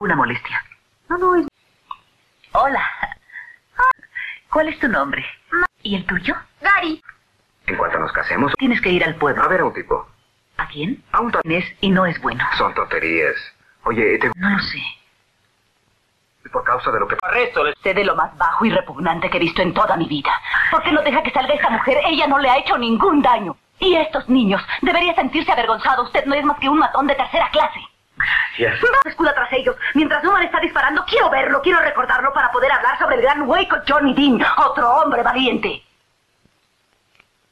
Una molestia. No es... Hola. ¿Cuál es tu nombre? ¿Y el tuyo? Gary. En cuanto nos casemos... Tienes que ir al pueblo. A ver a un tipo. ¿A quién? A un... Es y no es bueno. Son tonterías. Oye, No lo sé. por causa de lo que... Arresto. Sé de lo más bajo y repugnante que he visto en toda mi vida. ¿Por qué no deja que salga esta mujer? Ella no le ha hecho ningún daño. Y estos niños, debería sentirse avergonzado. Usted no es más que un matón de tercera clase. Gracias. Escuda tras ellos. Mientras Norman está disparando, quiero verlo, quiero recordarlo para poder hablar sobre el gran Waco Johnny Dean, otro hombre valiente.